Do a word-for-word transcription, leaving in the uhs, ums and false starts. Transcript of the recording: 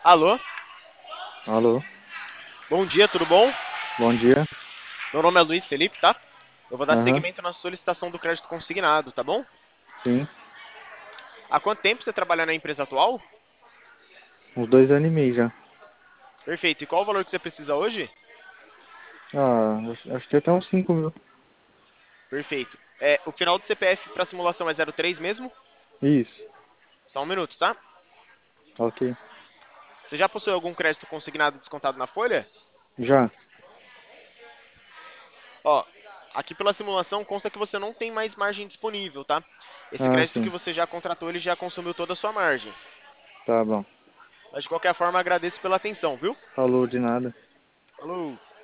Alô, Alô, bom dia, tudo bom? bom dia. Meu nome é Luiz Felipe, tá? Eu vou dar Aham, seguimento na solicitação do crédito consignado, tá bom? sim. Há quanto tempo você trabalha na empresa atual? Uns dois anos e meio já. Perfeito. E qual o valor que você precisa hoje? Ah, acho acho que até uns cinco mil. Perfeito. É, o final do C P F para simulação é zero três mesmo? Isso, Só um minuto, tá? ok. Você já possui algum crédito consignado descontado na folha? Já. Ó, aqui pela simulação consta que você não tem mais margem disponível, tá? Esse Ah, crédito que sim. você já contratou, ele já consumiu toda a sua margem. Tá bom. Mas de qualquer forma, agradeço pela atenção, viu? Falou de nada. Falou!